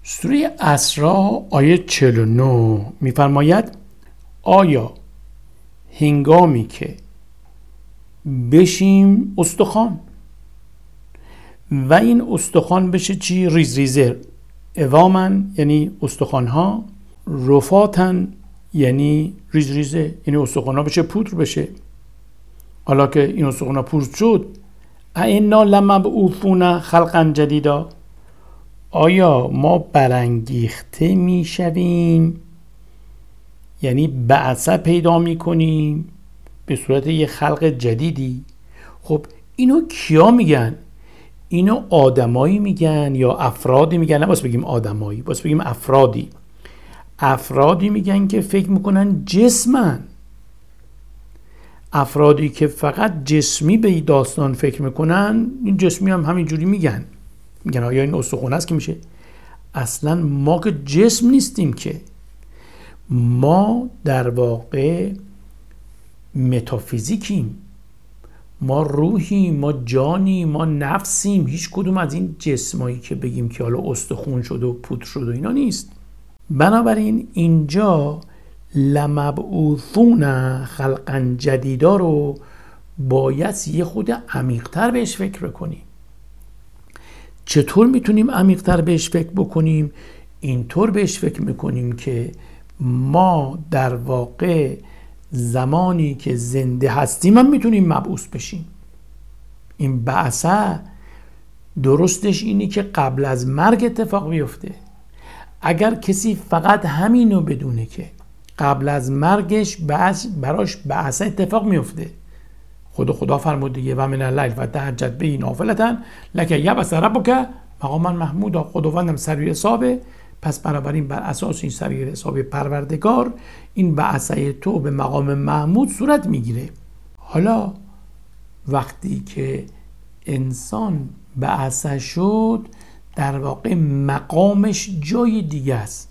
سوره اسراء آیه 49 می‌فرماید آیا هنگامی که بشیم استخوان و این استخوان بشه چی؟ ریز ریزه، عظامن یعنی استخوان‌ها، رفاتن یعنی ریز ریزه، یعنی استخوان‌ها بشه پودر بشه. حالا که این استخوان‌ها پودر شد، ائنا لمبعوثون خلقا جدیدا، آیا ما برانگیخته میشویم، یعنی بعثه پیدا میکنیم به صورت یه خلق جدیدی. خب اینو کیا میگن؟ اینو آدمایی میگن یا افرادی میگن؟ نباید بگیم آدمایی، باید بگیم افرادی. افرادی میگن که فکر میکنن جسمن، افرادی که فقط جسمی به این داستان فکر میکنن، این جسمی هم همینجوری میگن آیا این استخوان است که میشه؟ اصلا ما که جسم نیستیم، که ما در واقع متافیزیکیم، ما روحیم، ما جانیم، ما نفسیم. هیچ کدوم از این جسمایی که بگیم که حالا استخوان شد و پودر شد و اینا نیست. بنابراین اینجا لمبعوثون خلقا جدیدا رو باید یه خود عمیق‌تر بهش فکر بکنیم. چطور میتونیم عمیق‌تر بهش فکر بکنیم؟ اینطور بهش فکر میکنیم که ما در واقع زمانی که زنده هستیم هم میتونیم مبعوث بشیم. این بعثه درستش اینی که قبل از مرگ اتفاق بیفته. اگر کسی فقط همینو بدونه که قبل از مرگش براش بعثه اتفاق میفته، خدا فرمود دیگه و من اللیل فتهجد به نافلة لک یبعث ربک مقاما محمودا. خداوندم سریع حسابه، پس بنابراین بر اساس این سریع حساب پروردگار این بعثه تو به مقام محمود صورت میگیره. حالا وقتی که انسان بعثه شد، در واقع مقامش جای دیگه است،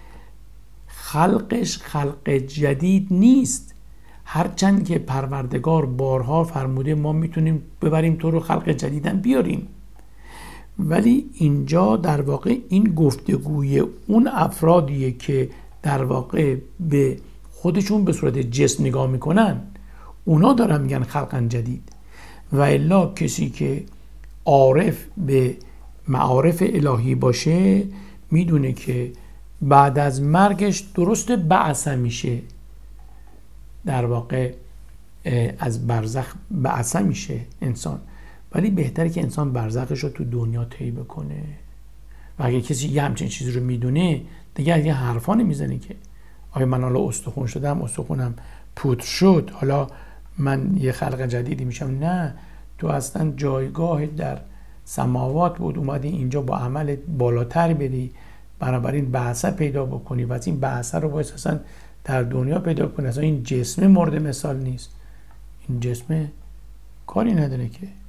خلقش خلق جدید نیست. هرچند که پروردگار بارها فرموده ما میتونیم ببریم تو رو خلق جدیدن بیاریم، ولی اینجا در واقع این گفتگوی اون افرادیه که در واقع به خودشون به صورت جسم نگاه میکنن، اونا دارن میگن خلقا جدید. و الا کسی که عارف به معارف الهی باشه میدونه که بعد از مرگش درست بعثه میشه، در واقع از برزخ بعثه میشه انسان، ولی بهتره که انسان برزخش رو تو دنیا طی بکنه. و اگه کسی یه همچین چیزی رو میدونه دیگه یه حرفا نمیزنه که آیا من حالا استخوان شدم، استخوانم پودر شد، حالا من یه خلق جدیدی میشم. نه، تو اصلا جایگاه در سماوات بود، اومدی اینجا با عمل بالاتر بری، بنابراین بعثه پیدا بکنی و از این بعثه رو باید اصلا در دنیا پیدا کنی. اصلا این جسم مورد مثال نیست، این جسم کاری نداره که